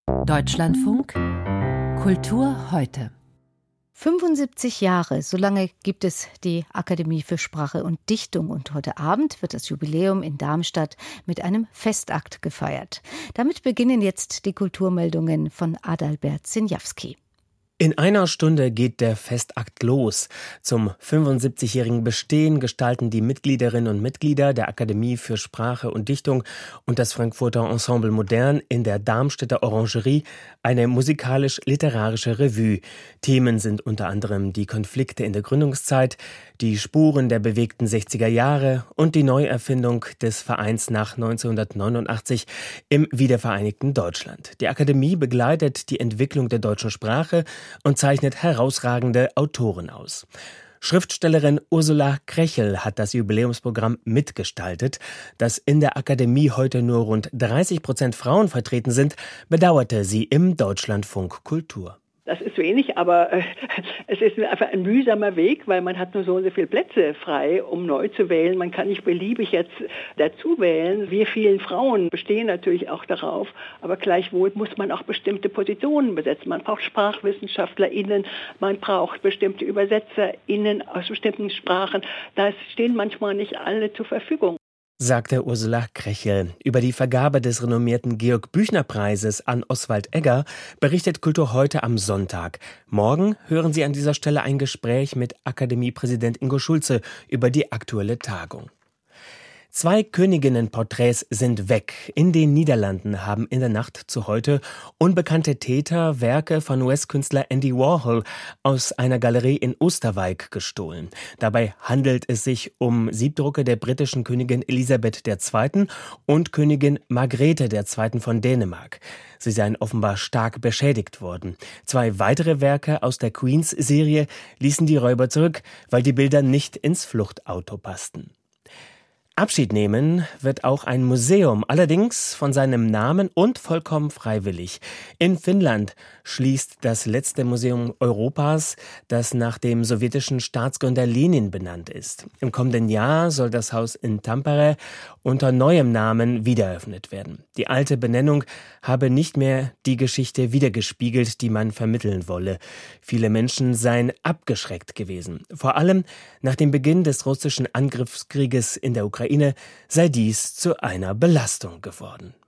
Deutschlandfunk Kultur heute. 75 Jahre, so lange gibt es die Akademie für Sprache und Dichtung und heute Abend wird das Jubiläum in Darmstadt mit einem Festakt gefeiert. Damit beginnen jetzt die Kulturmeldungen von Adalbert Sinjawski. In einer Stunde geht der Festakt los. Zum 75-jährigen Bestehen gestalten die Mitgliederinnen und Mitglieder der Akademie für Sprache und Dichtung und das Frankfurter Ensemble Modern in der Darmstädter Orangerie eine musikalisch-literarische Revue. Themen sind unter anderem die Konflikte in der Gründungszeit, die Spuren der bewegten 60er Jahre und die Neuerfindung des Vereins nach 1989 im wiedervereinigten Deutschland. Die Akademie begleitet die Entwicklung der deutschen Sprache und zeichnet herausragende Autoren aus. Schriftstellerin Ursula Krechel hat das Jubiläumsprogramm mitgestaltet. Dass in der Akademie heute nur rund 30% Frauen vertreten sind, bedauerte sie im Deutschlandfunk Kultur. Das ist wenig, aber es ist einfach ein mühsamer Weg, weil man hat nur so und so viele Plätze frei, um neu zu wählen. Man kann nicht beliebig jetzt dazu wählen. Wir vielen Frauen bestehen natürlich auch darauf, aber gleichwohl muss man auch bestimmte Positionen besetzen. Man braucht SprachwissenschaftlerInnen, man braucht bestimmte ÜbersetzerInnen aus bestimmten Sprachen. Da stehen manchmal nicht alle zur Verfügung, sagte Ursula Krechel. Über die Vergabe des renommierten Georg-Büchner-Preises an Oswald Egger berichtet Kultur heute am Sonntag. Morgen hören Sie an dieser Stelle ein Gespräch mit Akademiepräsident Ingo Schulze über die aktuelle Tagung. 2 Königinnenporträts sind weg. In den Niederlanden haben in der Nacht zu heute unbekannte Täter Werke von US-Künstler Andy Warhol aus einer Galerie in Oosterwijk gestohlen. Dabei handelt es sich um Siebdrucke der britischen Königin Elisabeth II. Und Königin Margrethe II. Von Dänemark. Sie seien offenbar stark beschädigt worden. 2 weitere Werke aus der Queens-Serie ließen die Räuber zurück, weil die Bilder nicht ins Fluchtauto passten. Abschied nehmen wird auch ein Museum, allerdings von seinem Namen und vollkommen freiwillig. In Finnland schließt das letzte Museum Europas, das nach dem sowjetischen Staatsgründer Lenin benannt ist. Im kommenden Jahr soll das Haus in Tampere unter neuem Namen wiedereröffnet werden. Die alte Benennung habe nicht mehr die Geschichte wiedergespiegelt, die man vermitteln wolle. Viele Menschen seien abgeschreckt gewesen. Vor allem nach dem Beginn des russischen Angriffskrieges in der Ukraine sei dies zu einer Belastung geworden.